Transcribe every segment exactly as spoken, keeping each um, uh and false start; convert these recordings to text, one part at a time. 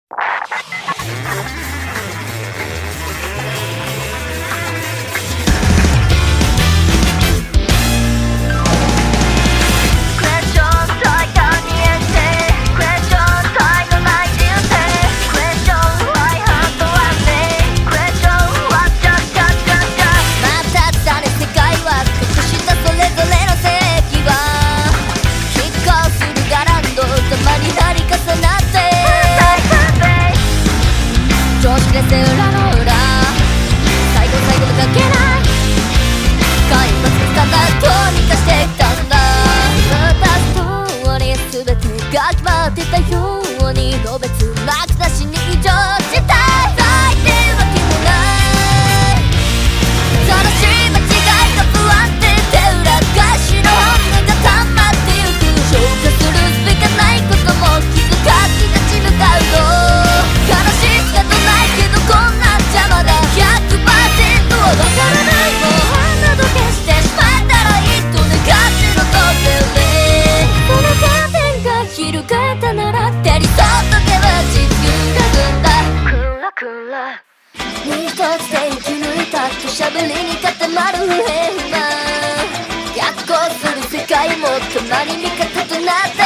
が決まってたようにのべつ幕なしに異常事態ないってわけもない正しい間違いが不安定で裏返しの本音が溜まってゆく消化するすべがないことも気づかずに立ち向かうの悲しい仕方ないけどこんな邪魔だ ひゃくパーセント はわからないもうあんなどけしてしまえたらいいと願ってのとってねそのカーテンが翻ったなら照り添っとけば地球がぐんだクラクラ身一つで生き抜いた土砂降りに固まる不平不満逆行する世界もたまに味方となって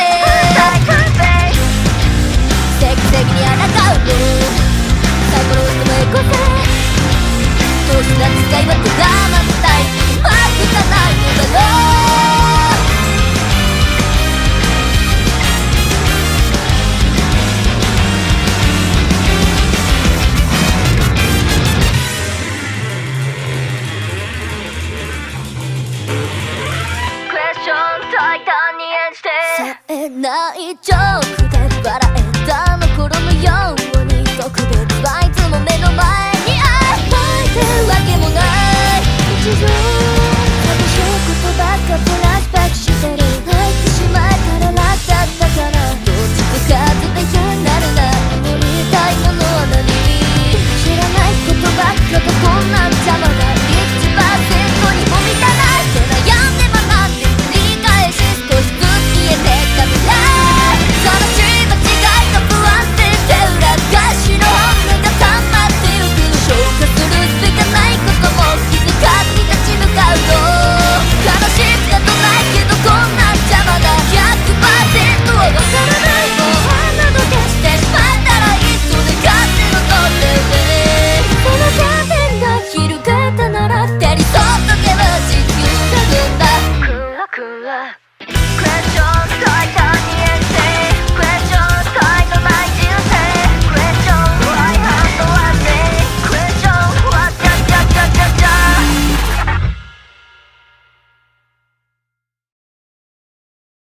奇跡にあらがうのサイコロを止め越せ投資な使いはただまったい負けたないのだろう